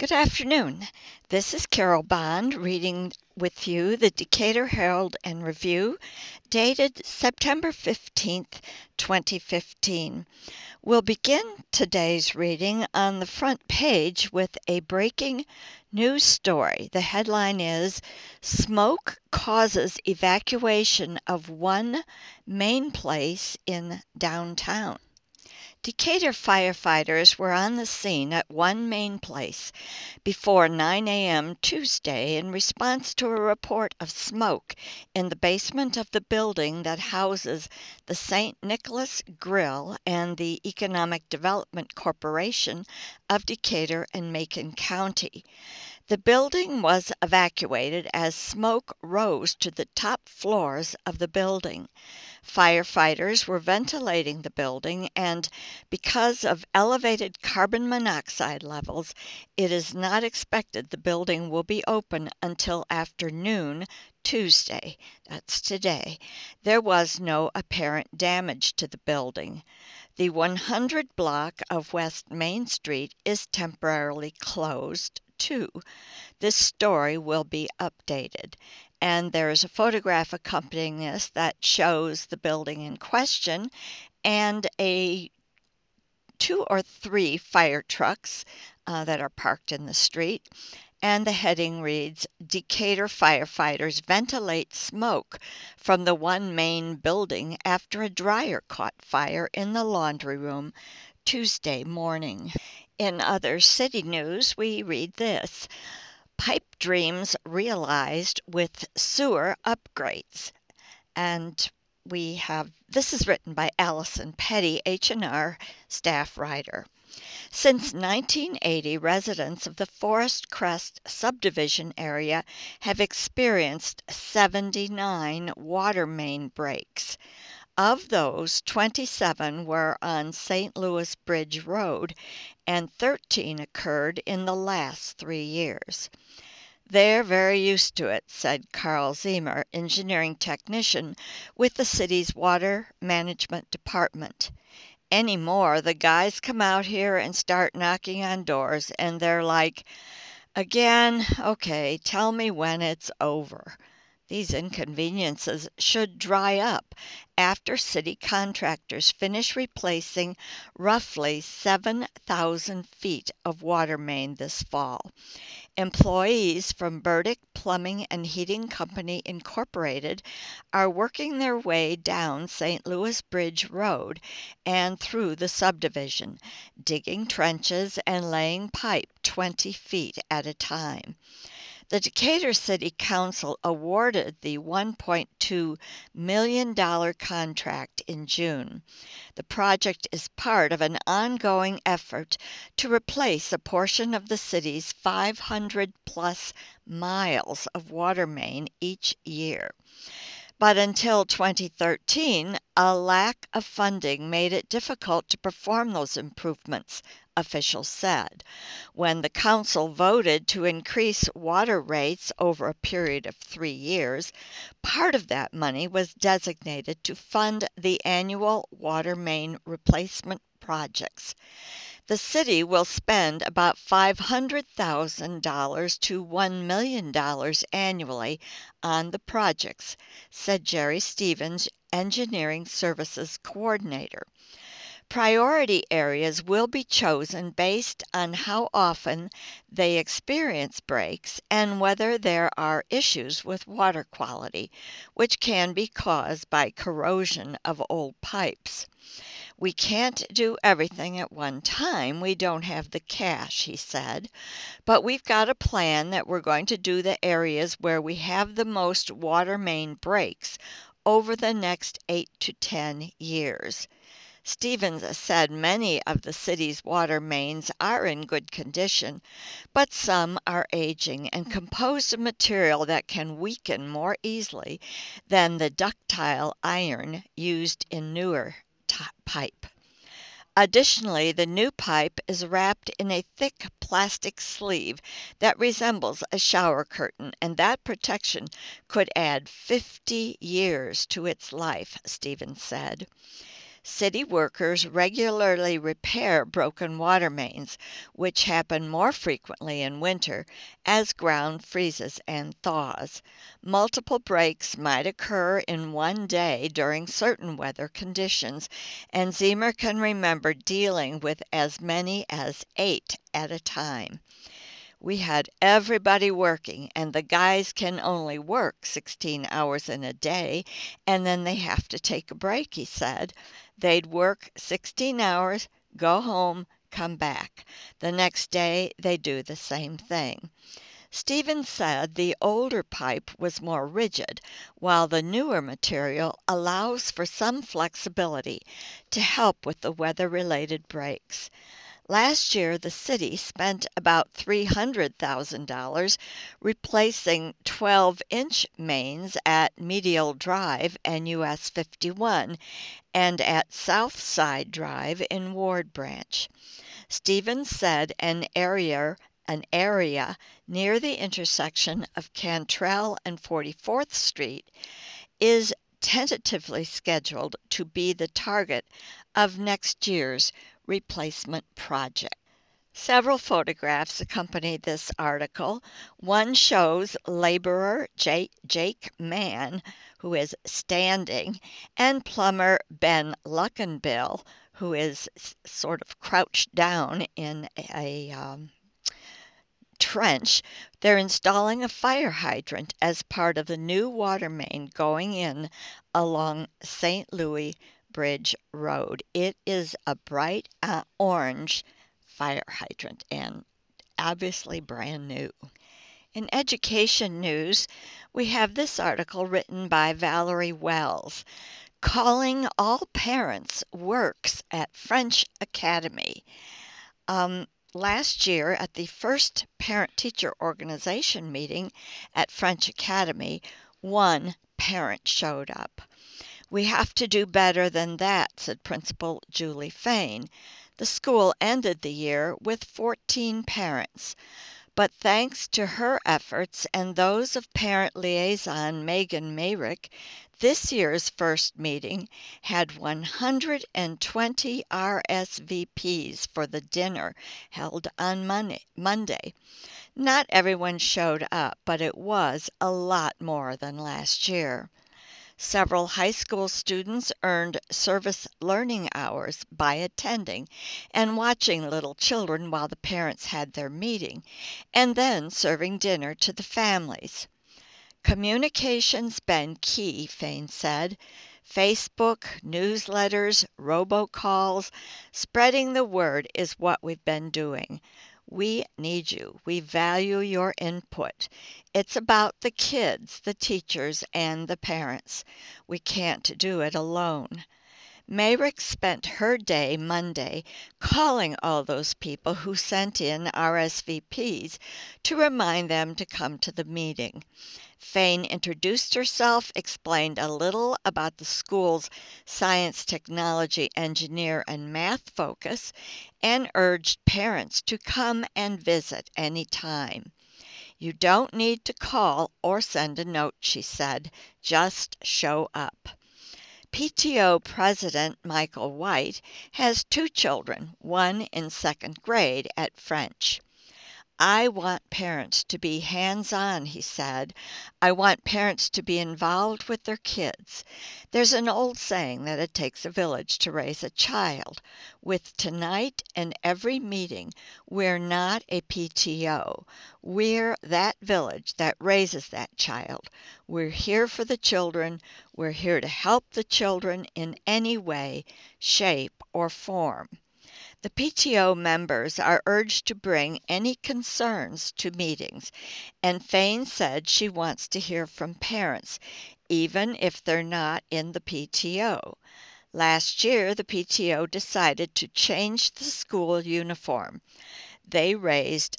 Good afternoon. This is Carol Bond reading with you the Decatur Herald and Review, dated September 15th, 2015. We'll begin today's reading on the front page with a breaking news story. The headline is Smoke Causes Evacuation of One Main Place in Downtown. Decatur firefighters were on the scene at One Main Place before 9 a.m. Tuesday in response to a report of smoke in the basement of the building that houses the St. Nicholas Grill and the Economic Development Corporation of Decatur and Macon County. The building was evacuated as smoke rose to the top floors of the building. Firefighters were ventilating the building, and because of elevated carbon monoxide levels, it is not expected the building will be open until afternoon Tuesday. That's today. There was no apparent damage to the building. The 100 block of West Main Street is temporarily closed, too. This story will be updated. And there is a photograph accompanying this that shows the building in question and two or three fire trucks that are parked in the street. And the heading reads, Decatur firefighters ventilate smoke from the One Main building after a dryer caught fire in the laundry room Tuesday morning. In other city news, we read this. Pipe dreams realized with sewer upgrades. And this is written by Allison Petty, H&R staff writer. Since 1980, residents of the Forest Crest subdivision area have experienced 79 water main breaks. Of those, 27 were on St. Louis Bridge Road, and 13 occurred in the last 3 years. They're very used to it, said Carl Ziemer, engineering technician with the city's water management department. Anymore, the guys come out here and start knocking on doors, and they're like, again, okay, tell me when it's over. These inconveniences should dry up after city contractors finish replacing roughly 7,000 feet of water main this fall. Employees from Burdick Plumbing and Heating Company Incorporated are working their way down St. Louis Bridge Road and through the subdivision, digging trenches and laying pipe 20 feet at a time. The Decatur City Council awarded the $1.2 million contract in June. The project is part of an ongoing effort to replace a portion of the city's 500-plus miles of water main each year. But until 2013, a lack of funding made it difficult to perform those improvements, officials said. When the council voted to increase water rates over a period of 3 years, part of that money was designated to fund the annual water main replacement projects. The city will spend about $500,000 to $1 million annually on the projects, said Jerry Stevens, Engineering Services Coordinator. Priority areas will be chosen based on how often they experience breaks and whether there are issues with water quality, which can be caused by corrosion of old pipes. We can't do everything at one time. We don't have the cash, he said. But we've got a plan that we're going to do the areas where we have the most water main breaks over the next 8 to 10 years. Stevens said many of the city's water mains are in good condition, but some are aging and composed of material that can weaken more easily than the ductile iron used in newer pipe. Additionally, the new pipe is wrapped in a thick plastic sleeve that resembles a shower curtain, and that protection could add 50 years to its life, Stevens said. City workers regularly repair broken water mains, which happen more frequently in winter as ground freezes and thaws. Multiple breaks might occur in one day during certain weather conditions, and Zemer can remember dealing with as many as 8 at a time. We had everybody working, and the guys can only work 16 hours in a day, and then they have to take a break, he said. They'd work 16 hours, go home, come back. The next day, they do the same thing. Stevens said the older pipe was more rigid, while the newer material allows for some flexibility to help with the weather-related breaks. Last year, the city spent about $300,000 replacing 12-inch mains at Medial Drive and US 51 and at South Side Drive in Ward Branch. Stevens said an area near the intersection of Cantrell and 44th Street is tentatively scheduled to be the target of next year's replacement project. Several photographs accompany this article. One shows laborer Jake Mann, who is standing, and plumber Ben Luckenbill, who is sort of crouched down in a trench. They're installing a fire hydrant as part of the new water main going in along St. Louis Bridge Road. It is a bright orange fire hydrant and obviously brand new. In education news, we have this article written by Valerie Wells. Calling All Parents Works at French Academy. Last year, at the first parent-teacher organization meeting at French Academy, one parent showed up. "We have to do better than that," said Principal Julie Fain. The school ended the year with 14 parents. But thanks to her efforts and those of parent liaison Megan Mayrick, this year's first meeting had 120 RSVPs for the dinner held on Monday. Not everyone showed up, but it was a lot more than last year. Several high school students earned service learning hours by attending and watching little children while the parents had their meeting, and then serving dinner to the families. Communication's been key, Fain said. Facebook, newsletters, robocalls, spreading the word is what we've been doing. We need you. We value your input. It's about the kids, the teachers, and the parents. We can't do it alone. Mayrick spent her day Monday calling all those people who sent in RSVPs to remind them to come to the meeting. Fain introduced herself, explained a little about the school's science, technology, engineer, and math focus, and urged parents to come and visit any time. "You don't need to call or send a note," she said. "Just show up." PTO President Michael White has 2 children, one in 2nd grade at French. "I want parents to be hands-on," he said. "I want parents to be involved with their kids. There's an old saying that it takes a village to raise a child. With tonight and every meeting, we're not a PTO. We're that village that raises that child. We're here for the children. We're here to help the children in any way, shape, or form." The PTO members are urged to bring any concerns to meetings, and Fain said she wants to hear from parents, even if they're not in the PTO. Last year, the PTO decided to change the school uniform. They raised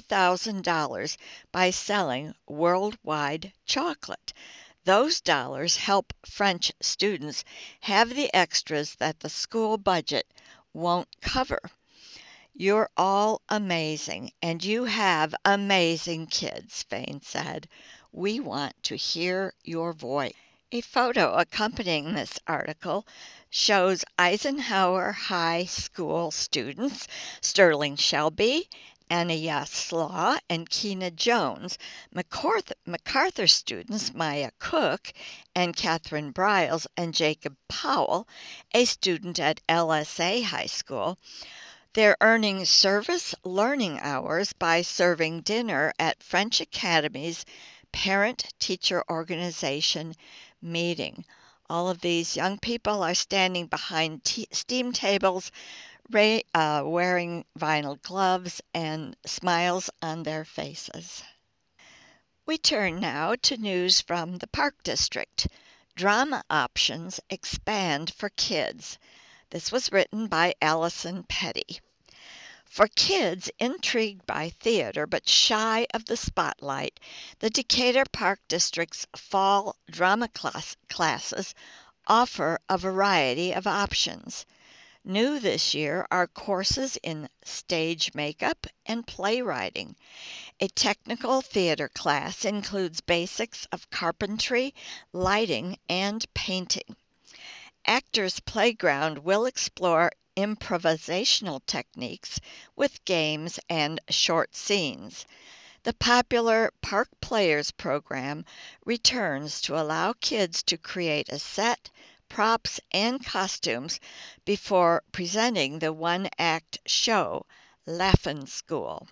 $3,000 by selling worldwide chocolate. Those dollars help French students have the extras that the school budget won't cover. "You're all amazing, and you have amazing kids," Fain said. "We want to hear your voice." A photo accompanying this article shows Eisenhower High School students Sterling Shelby, Anaya Slaw, and Keena Jones, MacArthur students Maya Cook and Catherine Briles, and Jacob Powell, a student at LSA High School. They're earning service learning hours by serving dinner at French Academy's parent-teacher organization meeting. All of these young people are standing behind steam tables, wearing vinyl gloves and smiles on their faces. We turn now to news from the Park District. Drama options expand for kids. This was written by Allison Petty. For kids intrigued by theater but shy of the spotlight, the Decatur Park District's fall drama classes offer a variety of options. New this year are courses in stage makeup and playwriting. A technical theater class includes basics of carpentry, lighting, and painting. Actors Playground will explore improvisational techniques with games and short scenes. The popular Park Players program returns to allow kids to create a set, props, and costumes before presenting the one-act show, Laugh-In School.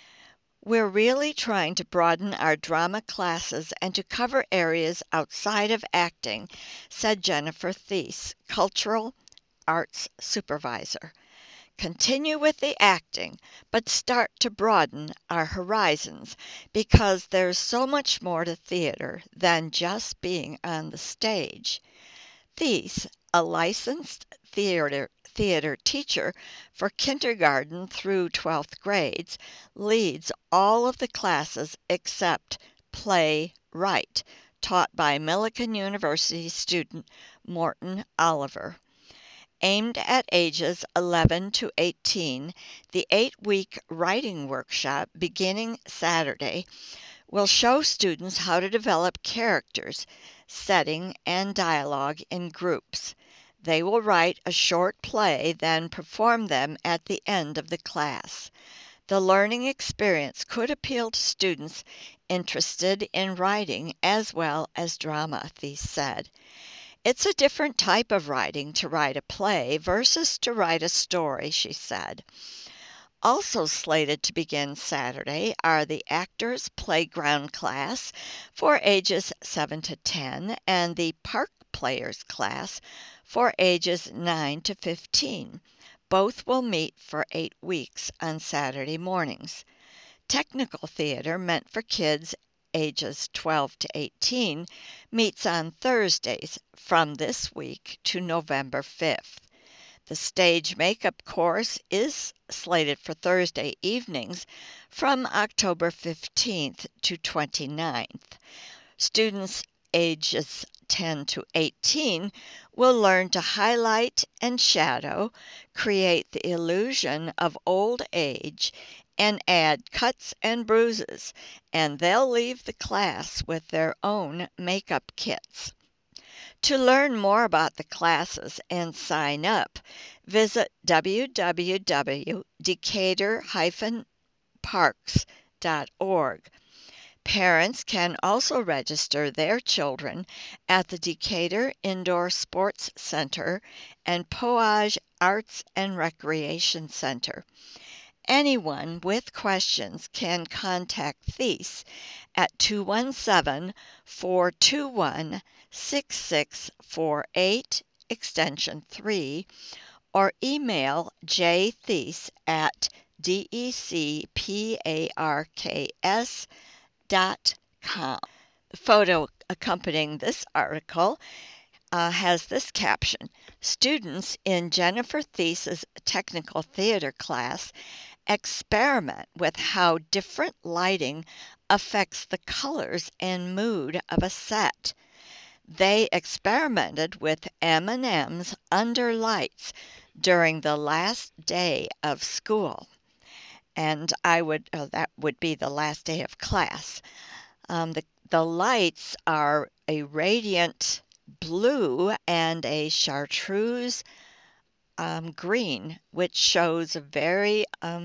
We're really trying to broaden our drama classes and to cover areas outside of acting, said Jennifer Thies, Cultural Arts Supervisor. Continue with the acting, but start to broaden our horizons because there's so much more to theater than just being on the stage. Thies, a licensed theater teacher for kindergarten through 12th grades, leads all of the classes except Play Right, taught by Millikan University student Morton Oliver. Aimed at ages 11 to 18, the 8-week writing workshop beginning Saturday will show students how to develop characters, setting, and dialogue in groups. They will write a short play, then perform them at the end of the class. The learning experience could appeal to students interested in writing as well as drama, Thies said. It's a different type of writing to write a play versus to write a story, she said. Also slated to begin Saturday are the Actors Playground class for ages 7 to 10 and the Park Players class for ages 9 to 15. Both will meet for 8 weeks on Saturday mornings. Technical theater, meant for kids ages 12 to 18, meets on Thursdays from this week to November 5th. The stage makeup course is slated for Thursday evenings from October 15th to 29th. Students ages 10 to 18 will learn to highlight and shadow, create the illusion of old age, and add cuts and bruises, and they'll leave the class with their own makeup kits. To learn more about the classes and sign up, visit www.decatur-parks.org. Parents can also register their children at the Decatur Indoor Sports Center and Poage Arts and Recreation Center. Anyone with questions can contact Thies at 217-421-6648, extension 3, or email jthies at decparks.com. The photo accompanying this article has this caption: Students in Jennifer Thies's technical theater class experiment with how different lighting affects the colors and mood of a set. They experimented with M&Ms under lights during the last day of school. And that would be the last day of class. The lights are a radiant blue and a chartreuse green, which shows a very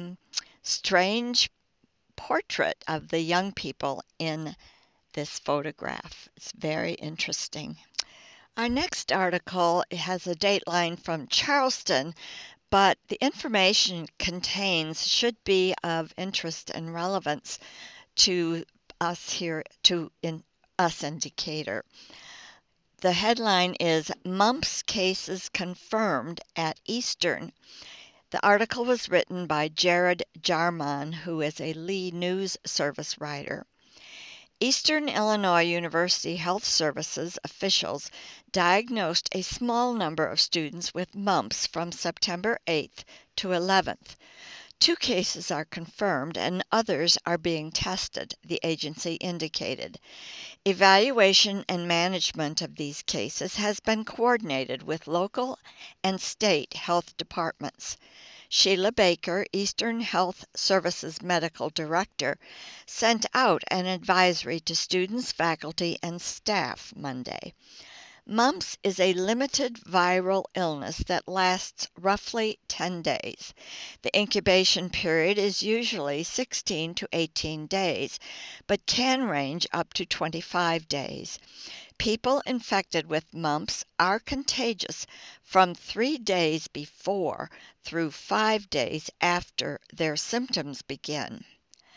strange portrait of the young people in this photograph. It's very interesting. Our next article has a dateline from Charleston, but the information contains should be of interest and relevance to us here, us in Decatur. The headline is Mumps Cases Confirmed at Eastern. The article was written by Jared Jarman, who is a Lee News Service writer. Eastern Illinois University Health Services officials diagnosed a small number of students with mumps from September 8th to 11th. 2 cases are confirmed and others are being tested, the agency indicated. Evaluation and management of these cases has been coordinated with local and state health departments. Sheila Baker, Eastern Health Services Medical Director, sent out an advisory to students, faculty, and staff Monday. Mumps is a limited viral illness that lasts roughly 10 days. The incubation period is usually 16 to 18 days, but can range up to 25 days. People infected with mumps are contagious from 3 days before through 5 days after their symptoms begin.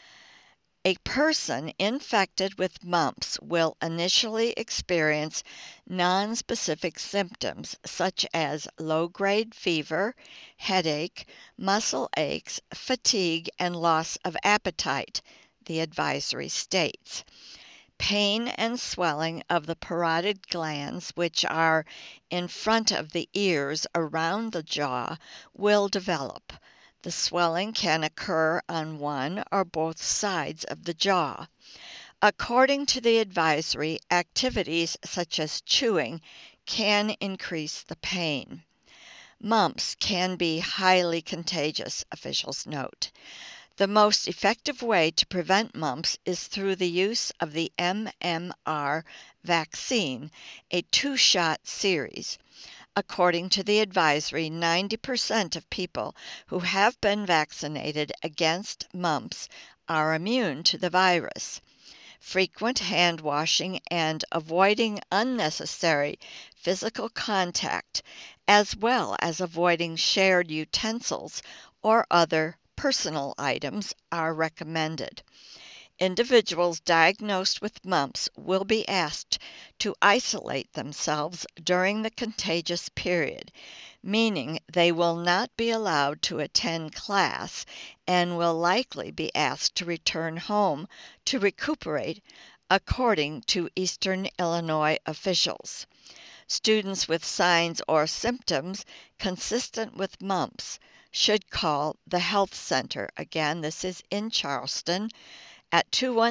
A person infected with mumps will initially experience nonspecific symptoms such as low-grade fever, headache, muscle aches, fatigue, and loss of appetite, the advisory states. Pain and swelling of the parotid glands, which are in front of the ears around the jaw, will develop. The swelling can occur on one or both sides of the jaw. According to the advisory, activities such as chewing can increase the pain. Mumps can be highly contagious, officials note. The most effective way to prevent mumps is through the use of the MMR vaccine, a 2-shot series. According to the advisory, 90% of people who have been vaccinated against mumps are immune to the virus. Frequent hand washing and avoiding unnecessary physical contact, as well as avoiding shared utensils or other personal items, are recommended. Individuals diagnosed with mumps will be asked to isolate themselves during the contagious period, meaning they will not be allowed to attend class and will likely be asked to return home to recuperate, according to Eastern Illinois officials. Students with signs or symptoms consistent with mumps should call the health center. Again, this is in Charleston, at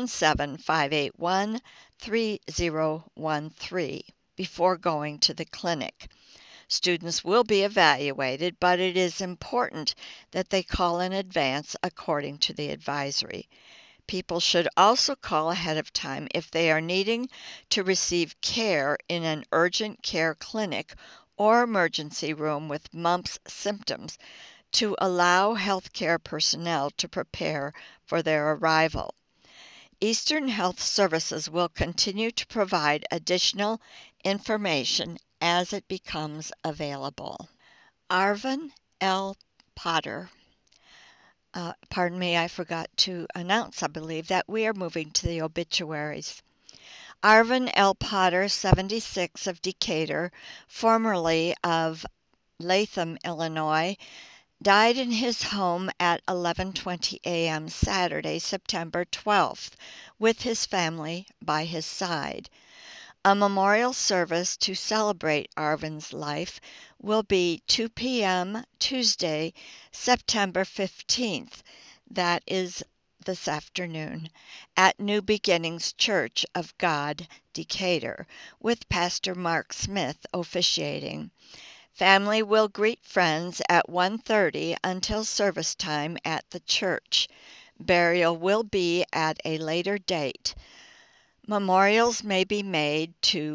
217-581-3013 before going to the clinic. Students will be evaluated, but it is important that they call in advance according to the advisory. People should also call ahead of time if they are needing to receive care in an urgent care clinic or emergency room with mumps symptoms to allow healthcare personnel to prepare for their arrival. Eastern Health Services will continue to provide additional information as it becomes available. Arvin L. Potter. Pardon me, I forgot to announce, I believe, that we are moving to the obituaries. Arvin L. Potter, 76, of Decatur, formerly of Latham, Illinois, died in his home at 11:20 a.m. Saturday, September 12th, with his family by his side. A memorial service to celebrate Arvin's life will be 2 p.m. Tuesday, September 15th, that is this afternoon, at New Beginnings Church of God, Decatur, with Pastor Mark Smith officiating. Family will greet friends at 1:30 until service time at the church. Burial will be at a later date. Memorials may be made to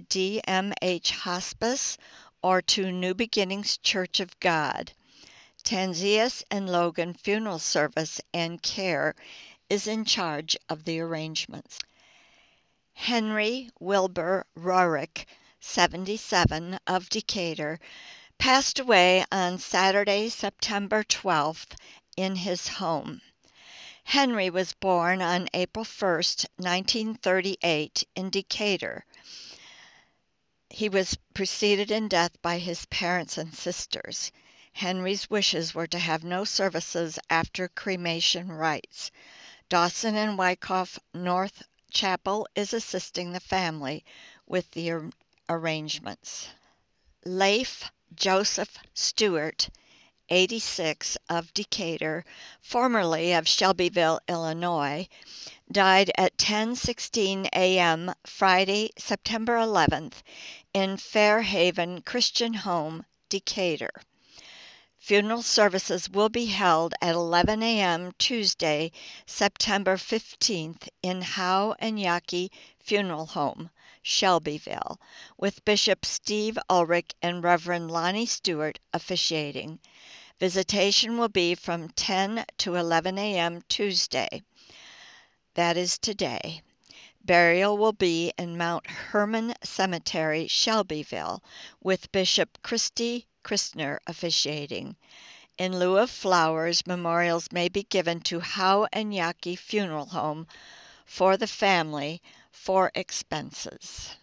DMH Hospice or to New Beginnings Church of God. Tanzias and Logan Funeral Service and Care is in charge of the arrangements. Henry Wilbur Rorick, 77, of Decatur, passed away on Saturday, September 12th, in his home. Henry was born on April 1st, 1938, in Decatur. He was preceded in death by his parents and sisters. Henry's wishes were to have no services after cremation rites. Dawson and Wyckoff North Chapel is assisting the family with the arrangements. Leif Joseph Stewart, 86, of Decatur, formerly of Shelbyville, Illinois, died at 10:16 a.m. Friday, September 11th, in Fairhaven Christian Home, Decatur. Funeral services will be held at 11 a.m. Tuesday, September 15th, in Howe and Yaki Funeral Home, Shelbyville, with Bishop Steve Ulrich and Reverend Lonnie Stewart officiating. Visitation will be from 10 to 11 a.m. Tuesday. That is today. Burial will be in Mount Hermon Cemetery, Shelbyville, with Bishop Christy Christner officiating. In lieu of flowers, memorials may be given to Howe and Yaki Funeral Home for the family for expenses.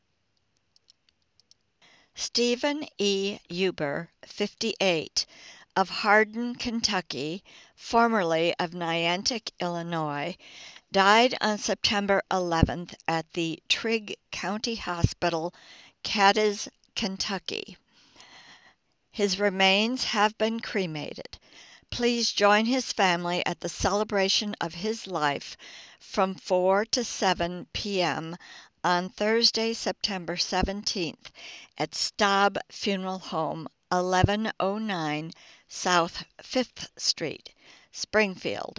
Stephen E. Huber, 58, of Hardin, Kentucky, formerly of Niantic, Illinois, died on September 11th at the Trigg County Hospital, Cadiz, Kentucky. His remains have been cremated. Please join his family at the celebration of his life from 4 to 7 p.m. on Thursday, September 17th at Staub Funeral Home, 1109 South 5th Street, Springfield,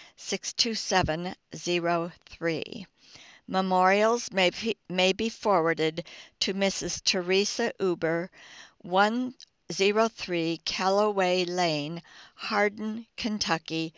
62703. Memorials may be forwarded to Mrs. Teresa Huber, 103 Callaway Lane, Hardin, Kentucky,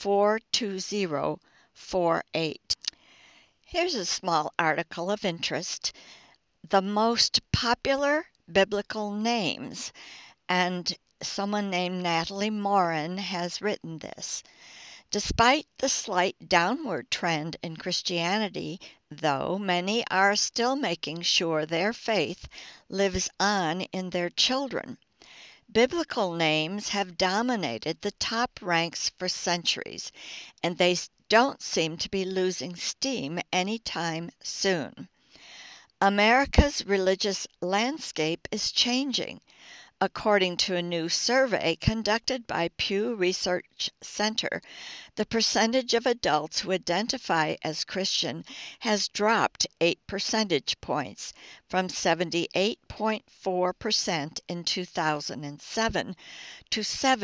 42048. Here's a small article of interest. The most popular biblical names, and someone named Natalie Morin has written this. Despite the slight downward trend in Christianity, though, many are still making sure their faith lives on in their children. Biblical names have dominated the top ranks for centuries, and they don't seem to be losing steam anytime soon. America's religious landscape is changing. According to a new survey conducted by Pew Research Center, the percentage of adults who identify as Christian has dropped 8 percentage points from 78.4% in 2007 to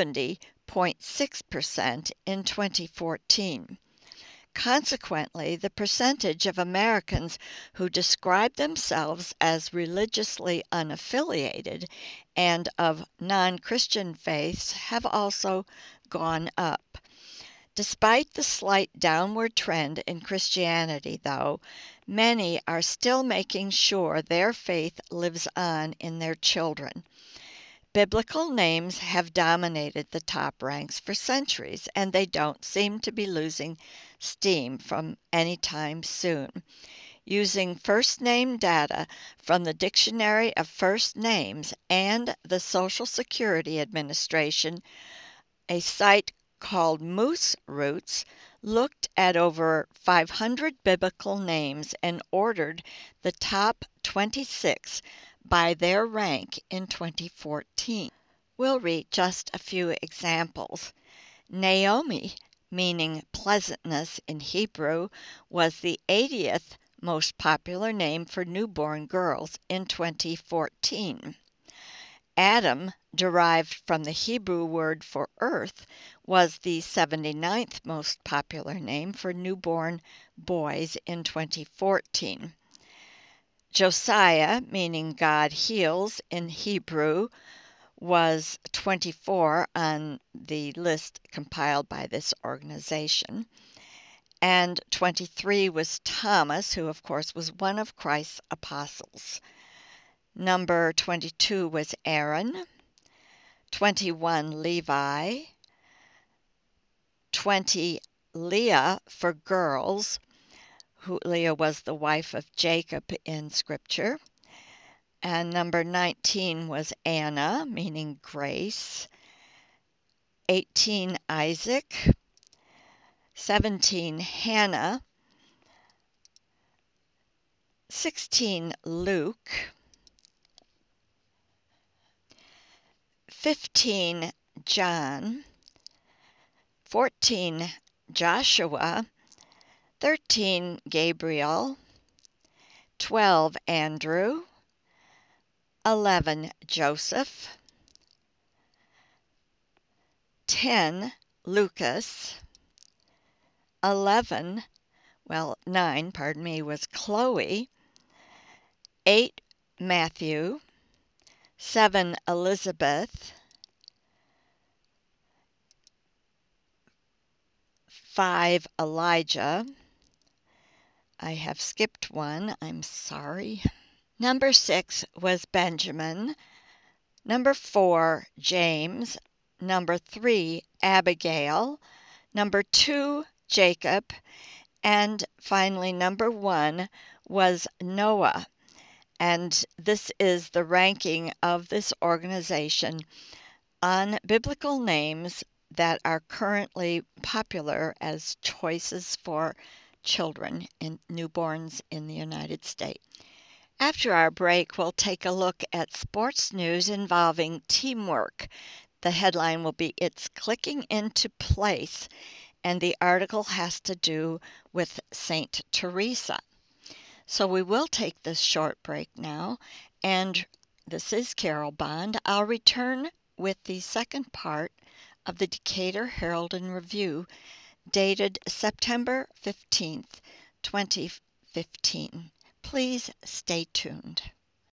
70.6% in 2014. Consequently, the percentage of Americans who describe themselves as religiously unaffiliated and of non-Christian faiths have also gone up. Despite the slight downward trend in Christianity, though, many are still making sure their faith lives on in their children. Biblical names have dominated the top ranks for centuries, and they don't seem to be losing steam from any time soon. Using first name data from the Dictionary of First Names and the Social Security Administration, a site called Moose Roots looked at over 500 biblical names and ordered the top 26 by their rank in 2014. We'll read just a few examples. Naomi, meaning pleasantness in Hebrew, was the 80th most popular name for newborn girls in 2014. Adam, derived from the Hebrew word for earth, was the 79th most popular name for newborn boys in 2014. Josiah, meaning God heals in Hebrew, was 24 on the list compiled by this organization. And 23 was Thomas, who of course was one of Christ's apostles. Number 22 was Aaron. 21 Levi. 20 Leah for girls. Leah was the wife of Jacob in Scripture. And number 19 was Anna, meaning grace. 18 Isaac. 17 Hannah. 16 Luke. 15 John. 14 Joshua. 13 Gabriel. 12 Andrew. 11 Joseph. 10 Lucas. 9 was Chloe. 8 Matthew. 7 Elizabeth. 5 Elijah. I have skipped one, I'm sorry. Number 6 was Benjamin. Number 4 James. Number 3 Abigail. Number 2 Jacob. And finally, number 1 was Noah. And this is the ranking of this organization on biblical names that are currently popular as choices for children and newborns in the United States. After our break, we'll take a look at sports news involving teamwork. The headline will be "It's Clicking into Place," and the article has to do with Saint Teresa. So we will take this short break now, and this is Carol Bond. I'll return with the second part of the Decatur Herald and Review, dated September 15th, 2015. Please stay tuned.